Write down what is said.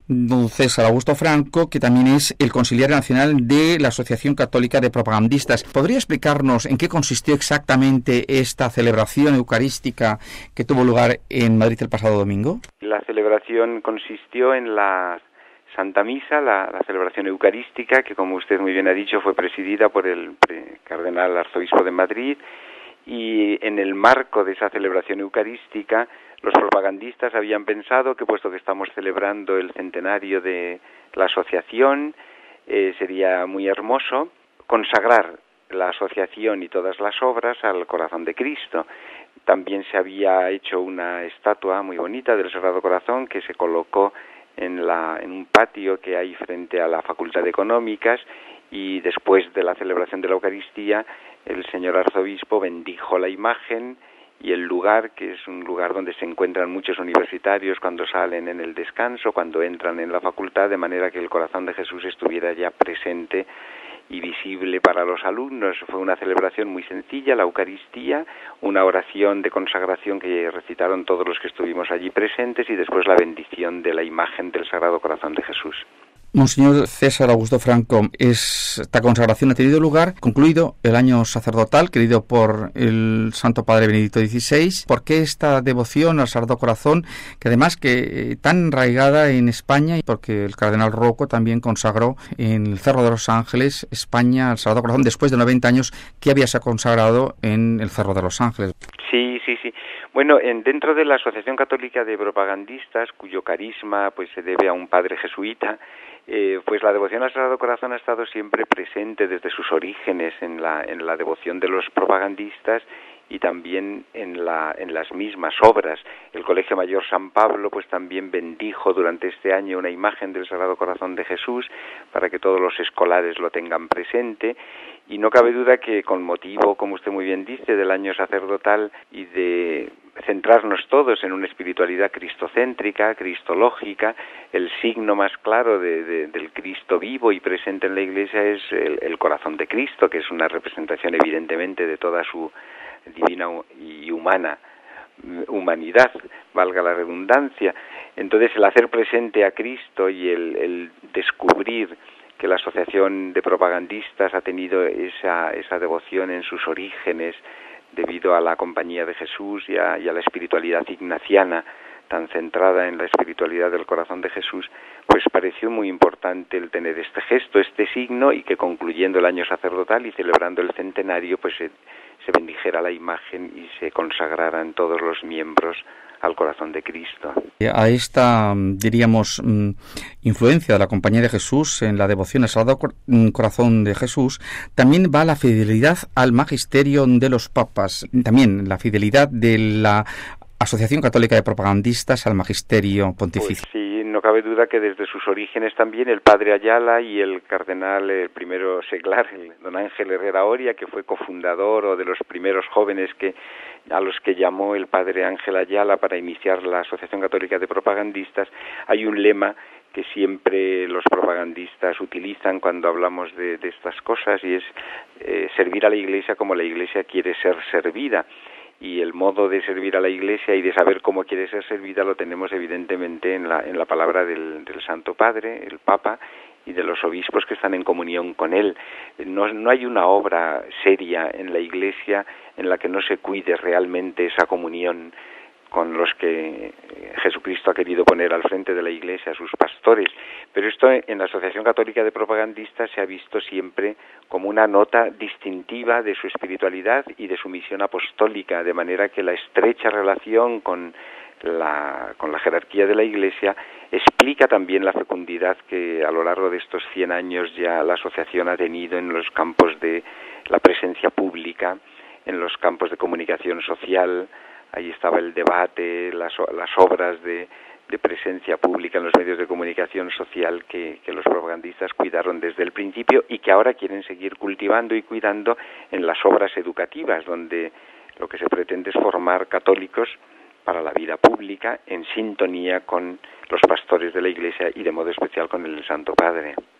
Don César Augusto Franco, que también es el consiliario nacional de la Asociación Católica de Propagandistas. ¿Podría explicarnos en qué consistió exactamente esta celebración eucarística que tuvo lugar en Madrid el pasado domingo? La celebración consistió en la Santa Misa, la celebración eucarística, que como usted muy bien ha dicho fue presidida por el cardenal arzobispo de Madrid, y en el marco de esa celebración eucarística los propagandistas habían pensado que, puesto que estamos celebrando el centenario de la asociación, sería muy hermoso consagrar la asociación y todas las obras al corazón de Cristo. También se había hecho una estatua muy bonita del Sagrado Corazón que se colocó en un patio que hay frente a la Facultad de Económicas, y después de la celebración de la Eucaristía el señor arzobispo bendijo la imagen y el lugar, que es un lugar donde se encuentran muchos universitarios cuando salen en el descanso, cuando entran en la facultad, de manera que el corazón de Jesús estuviera ya presente y visible para los alumnos. Fue una celebración muy sencilla, la Eucaristía, una oración de consagración que recitaron todos los que estuvimos allí presentes, y después la bendición de la imagen del Sagrado Corazón de Jesús. Monseñor César Augusto Franco, esta consagración ha tenido lugar, concluido el año sacerdotal querido por el Santo Padre Benedicto XVI. ¿Por qué esta devoción al Sagrado Corazón, que además que tan arraigada en España, porque el cardenal Rocco también consagró en el Cerro de los Ángeles, España, al Sagrado Corazón, después de 90 años que había sido consagrado en el Cerro de los Ángeles? Sí. Bueno, dentro de la Asociación Católica de Propagandistas, cuyo carisma pues se debe a un padre jesuita, pues la devoción al Sagrado Corazón ha estado siempre presente desde sus orígenes en la devoción de los propagandistas y también en las mismas obras. El Colegio Mayor San Pablo pues también bendijo durante este año una imagen del Sagrado Corazón de Jesús para que todos los escolares lo tengan presente, y no cabe duda que con motivo, como usted muy bien dice, del año sacerdotal y de centrarnos todos en una espiritualidad cristocéntrica, cristológica, el signo más claro del Cristo vivo y presente en la Iglesia es el corazón de Cristo, que es una representación evidentemente de toda su divina y humana humanidad, valga la redundancia. Entonces el hacer presente a Cristo y el descubrir que la Asociación de Propagandistas ha tenido esa devoción en sus orígenes debido a la compañía de Jesús y a la espiritualidad ignaciana tan centrada en la espiritualidad del corazón de Jesús, pues pareció muy importante el tener este gesto, este signo, y que concluyendo el año sacerdotal y celebrando el centenario, pues se bendijera la imagen y se consagraran todos los miembros al corazón de Cristo. A esta, diríamos, influencia de la Compañía de Jesús en la devoción al Sagrado Corazón de Jesús, también va la fidelidad al magisterio de los papas, también la fidelidad de la Asociación Católica de Propagandistas al magisterio pontificio. Pues sí, no cabe duda que desde sus orígenes también el padre Ayala y el cardenal, el primero seglar, el don Ángel Herrera Oria, que fue cofundador o de los primeros jóvenes a los que llamó el padre Ángel Ayala para iniciar la Asociación Católica de Propagandistas, hay un lema que siempre los propagandistas utilizan cuando hablamos de estas cosas, y es servir a la Iglesia como la Iglesia quiere ser servida. Y el modo de servir a la Iglesia y de saber cómo quiere ser servida lo tenemos evidentemente en la palabra del Santo Padre, el Papa, y de los obispos que están en comunión con él. No hay una obra seria en la Iglesia en la que no se cuide realmente esa comunión con los que Jesucristo ha querido poner al frente de la Iglesia, a sus pastores. Pero esto en la Asociación Católica de Propagandistas se ha visto siempre como una nota distintiva de su espiritualidad y de su misión apostólica, de manera que la estrecha relación con la jerarquía de la Iglesia explica también la fecundidad que a lo largo de estos 100 años ya la asociación ha tenido en los campos de la presencia pública, en los campos de comunicación social. Ahí estaba el debate, las obras de presencia pública en los medios de comunicación social que los propagandistas cuidaron desde el principio y que ahora quieren seguir cultivando y cuidando en las obras educativas, donde lo que se pretende es formar católicos para la vida pública en sintonía con los pastores de la Iglesia y de modo especial con el Santo Padre.